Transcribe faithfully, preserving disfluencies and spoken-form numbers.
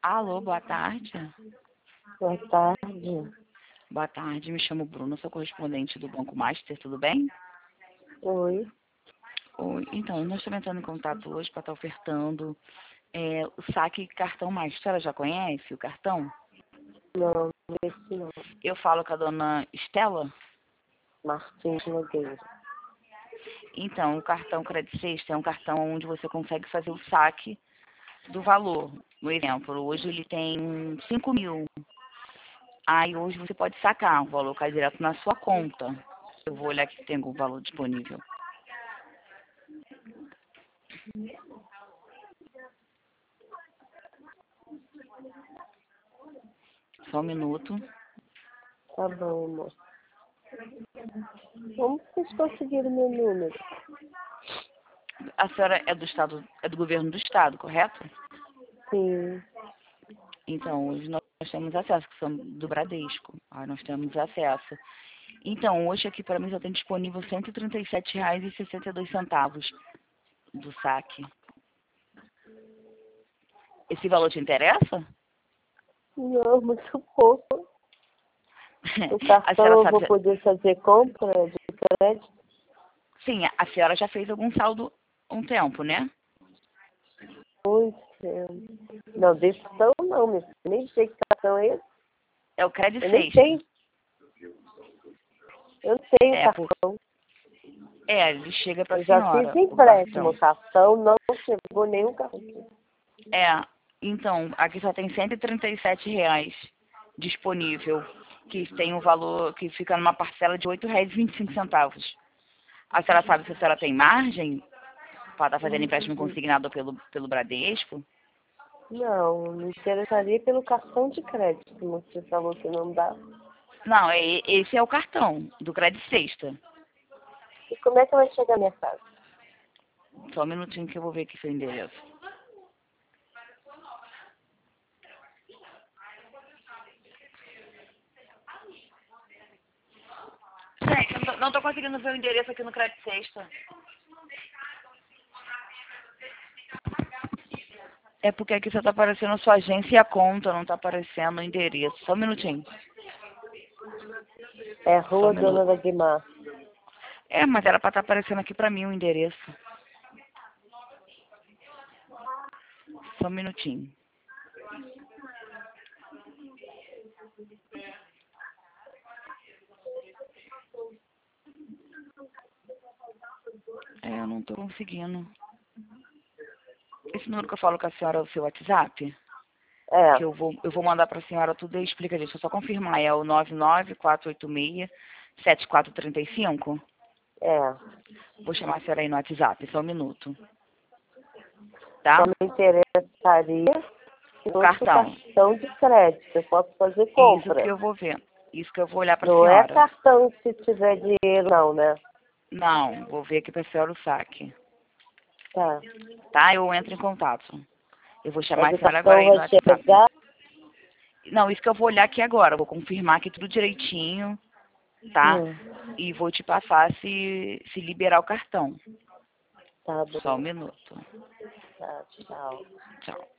Alô, boa tarde. Boa tarde. Boa tarde, me chamo Bruno, sou correspondente do Banco Master, tudo bem? Oi. Oi, então, nós estamos entrando em contato hoje para estar ofertando é, o saque cartão Master. A senhora já conhece o cartão? Não, esse não. Eu falo com a dona Estela. Martins Nogueira. Então, o cartão Credit Sexta é um cartão onde você consegue fazer o saque do valor. Por exemplo, hoje ele tem cinco mil. Aí hoje você pode sacar, o valor cai direto na sua conta. Eu vou olhar aqui se tem algum valor disponível. Só um minuto. Tá bom, amor. Como vocês conseguiram meu número? A senhora é do estado, é do governo do estado, correto? Sim. Então, hoje nós temos acesso, que somos do Bradesco. Aí nós temos acesso. Então, hoje aqui para mim já tem disponível cento e trinta e sete reais e sessenta e dois centavos do saque. Esse valor te interessa? Não, muito pouco. O A cartão senhora eu sabe... vou poder fazer compra de crédito? Sim, a senhora já fez algum saldo um tempo, né? Muito tempo. Não, desse cartão não, meu filho. Nem sei que cartão é esse. É o Credit Eu nem Sexta. tenho. Eu tenho É, por... cartão. é, ele chega para Eu a já fiz senhora, o empréstimo. cartão. O cartão não chegou nenhum cartão. É, então, aqui só tem cento e trinta e sete reais disponível, que tem um valor que fica numa parcela de oito reais e vinte e cinco centavos. A senhora sabe se a senhora tem margem para estar fazendo empréstimo consignado pelo, pelo Bradesco? Não, me interessaria pelo cartão de crédito, como você falou que não dá. Não, é, esse é o cartão do Credit Sexta. E como é que vai chegar à minha casa? Só um minutinho que eu vou ver aqui seu endereço. Gente, eu não tô, não tô conseguindo ver o endereço aqui no Credit Sexta. É porque aqui só tá aparecendo a sua agência e a conta, não tá aparecendo o endereço. Só um minutinho. É Só um Rua Dona minuto. da Guimar. É, mas era pra estar aparecendo aqui pra mim o endereço. Só um minutinho. É, eu não tô conseguindo. Esse número que eu falo com a senhora é o seu WhatsApp? É, Que eu vou, eu vou mandar pra senhora tudo e explica, deixa eu só confirmar. É o nove nove quatro oito seis sete quatro três cinco? é. Vou chamar a senhora aí no WhatsApp, só um minuto. Só Tá? me interessaria se O fosse o cartão. cartão de crédito. Eu posso fazer Isso que compra. eu vou ver. Isso que eu vou olhar pra Não é senhora. cartão se tiver dinheiro, não, né? Não, vou ver aqui pra senhora o saque. Tá. Tá? Eu entro em contato. Eu vou chamar Mas a o senhora agora cartão aí no vai WhatsApp. chegar. Não, isso que eu vou olhar aqui agora. Vou confirmar aqui tudo direitinho, tá? Hum, E vou te passar se, se liberar o cartão. tá Só um bom. minuto. Tá, tchau. Tchau.